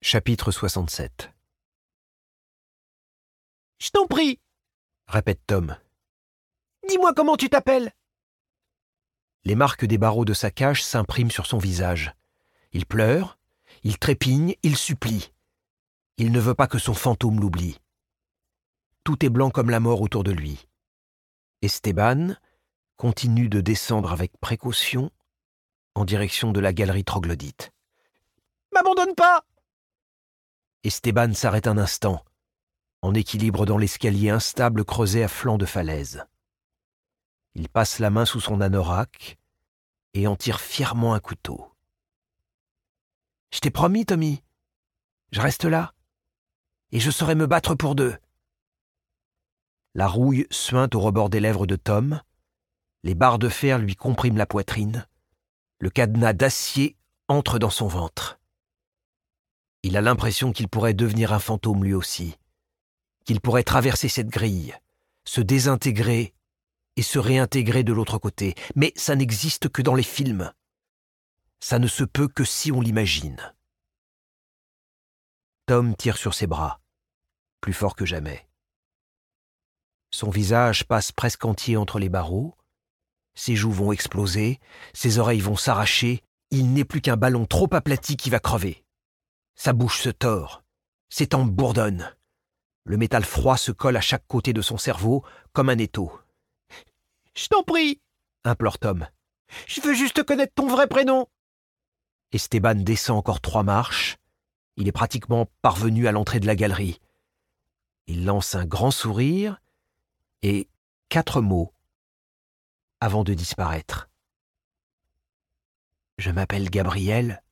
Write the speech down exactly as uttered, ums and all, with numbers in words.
Chapitre soixante-sept. « Je t'en prie, Répète Tom. dis-moi comment tu t'appelles. » Les marques des barreaux de sa cage s'impriment sur son visage. Il pleure, il trépigne, il supplie. Il ne veut pas que son fantôme l'oublie. Tout est blanc comme la mort autour de lui. Esteban continue de descendre avec précaution en direction de la galerie troglodyte. « M'abandonne pas !» Esteban s'arrête un instant, en équilibre dans l'escalier instable creusé à flanc de falaise. Il passe la main sous son anorak et en tire fièrement un couteau. « Je t'ai promis, Tommy. Je reste là. Et je saurai me battre pour deux. » La rouille suinte au rebord des lèvres de Tom. Les barres de fer lui compriment la poitrine. Le cadenas d'acier entre dans son ventre. Il a l'impression qu'il pourrait devenir un fantôme lui aussi, qu'il pourrait traverser cette grille, se désintégrer et se réintégrer de l'autre côté. Mais ça n'existe que dans les films. Ça ne se peut que si on l'imagine. Tom tire sur ses bras, plus fort que jamais. Son visage passe presque entier entre les barreaux, ses joues vont exploser, ses oreilles vont s'arracher, il n'est plus qu'un ballon trop aplati qui va crever. Sa bouche se tord, ses tempes bourdonnent. Le métal froid se colle à chaque côté de son cerveau comme un étau. « Je t'en prie, implore Tom. Je veux juste connaître ton vrai prénom. » Esteban descend encore trois marches. Il est pratiquement parvenu à l'entrée de la galerie. Il lance un grand sourire et quatre mots avant de disparaître. « Je m'appelle Gabriel.